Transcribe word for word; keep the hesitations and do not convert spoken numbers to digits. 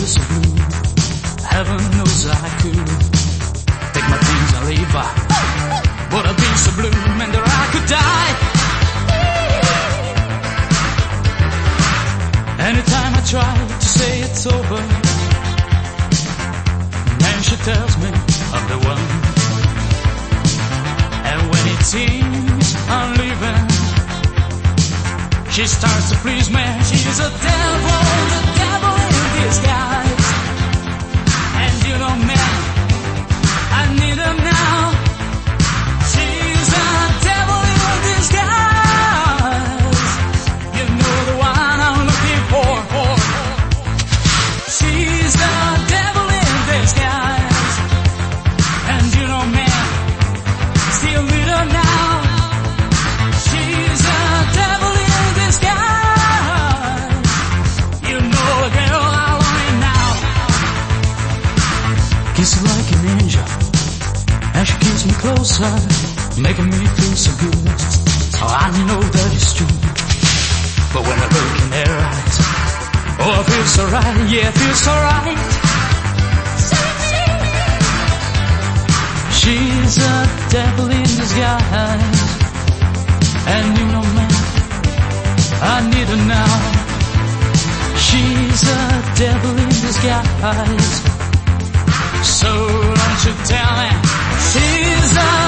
so blue. Heaven knows I could take my things and leave, but I've been so blue and that I could die. Anytime I try to say it's over, and she tells me I'm the one. And when it seems I'm leaving, she starts to please me. She's a devil, the devil in disguise. And you know me, I need her now. She's a devil in disguise. You know the one I'm looking for. She's the devil in disguise. And you know me, still need her now. She's a devil in disguise. You know the girl I want now. Kiss her like an angel, and she keeps me closer, making me feel so good. Oh, I know that it's true, but when I look in her eyes, oh, I feel so right, yeah, I feel so right. She's a devil in disguise, and you know me, I need her now. She's a devil in disguise, so don't you tell me she's a